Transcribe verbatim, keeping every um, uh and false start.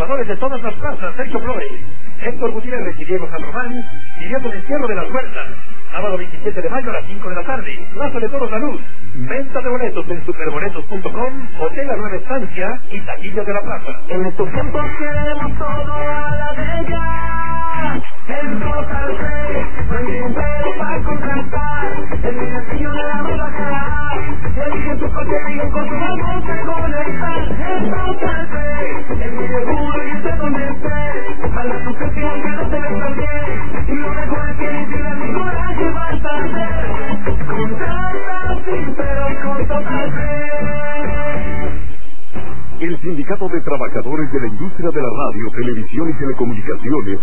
Trabajadores de todas las plazas, Sergio Flores, Héctor Gutiérrez y Diego San Román, pidiendo el encierro de las huertas. Sábado veintisiete de mayo a las cinco de la tarde, Plaza de Toros La Luz. Venta de boletos en superboletos punto com, Hotel La Nueva Estancia y taquillas de la plaza. En estos tiempos queremos todo a la de ya. En Total Play, no hay ningún pero para contratar. El sencillo de la nueva cara. Elige tu coche y con tu mano se conectar. En Total Play, es muy seguro y usted donde esté. Para tu gestión que no te ves tan bien. Y lo mejor es que ni siquiera ni coraje vas a hacer. Contrata sin pero con Total Play. El Sindicato de Trabajadores de la Industria de la Radio, Televisión y Telecomunicaciones